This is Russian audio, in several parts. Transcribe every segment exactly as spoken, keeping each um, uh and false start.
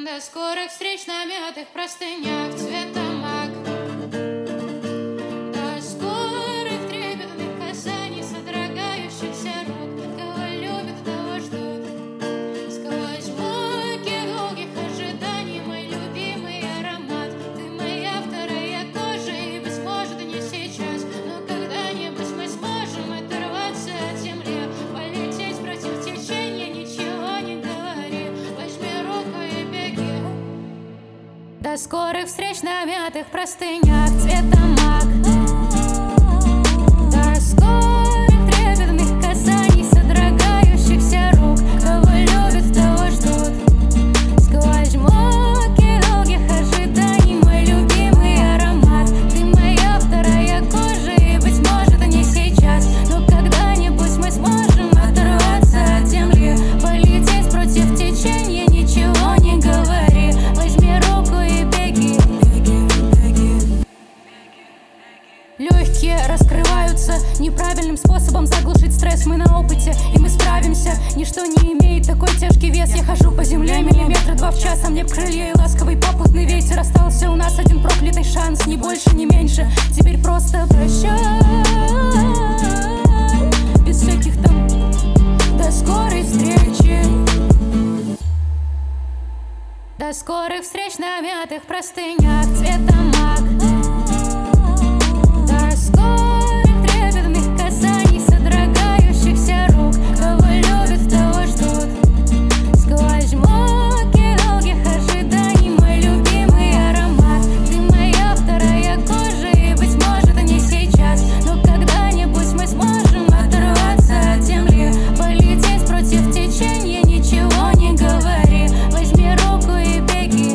До скорых встреч на мятых простынях цвета мак. До скорых трепетных касаний, содрогающихся рук. Кого любят, того ждут. Сквозь муки долгих ожиданий мой любимый аромат. Ты моя вторая кожа, и, быть может, не сейчас, но когда-нибудь мы сможем оторваться от земли, полететь против течения, ничего не говори. Возьми руку и беги. До скорых встреч на мятых простынях цвета мак. До скорых трепетных касаний, содрогающихся рук. Кого любят, того ждут. Сквозь муки долгих ожиданий мой любимый аромат. Ты моя вторая кожа, и, быть может, не сейчас, но когда-нибудь мы сможем оторваться от земли, полететь против течения, ничего не говори. Возьми руку и беги. Легкие раскрываются неправильным способом заглушить стресс. Мы на опыте, и мы справимся. Ничто не имеет такой тяжкий вес. Я хожу по земле миллиметра два в час, а мне крылья и ласковый попутный ветер. Остался у нас один проклятый шанс, ни больше, ни меньше. Теперь просто прощай, без всяких там до скорой встречи. До скорых встреч на мятых простынях цвета мак. До скорых трепетных касаний, содрогающихся рук. Кого любят, того ждут. Сквозь муки долгих ожиданий мой любимый аромат. Ты моя вторая кожа, и, быть может, не сейчас, но когда-нибудь мы сможем оторваться от земли, полететь против течения, ничего не говори. Возьми руку и беги.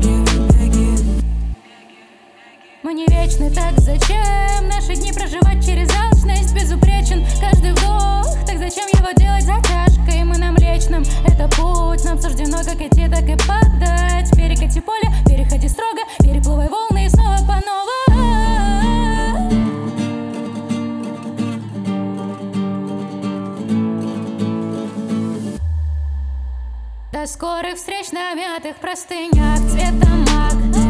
Мы не вечны, так зачем наши дни проживать через алчность? Безупречен каждый вдох, так зачем его делать затяжкой? Мы на Млечном, это путь, нам суждено как идти, так и падать. Перекати поле, переходи строго, переплывай волны и снова по новой. До скорых встреч на мятых простынях цвета мак.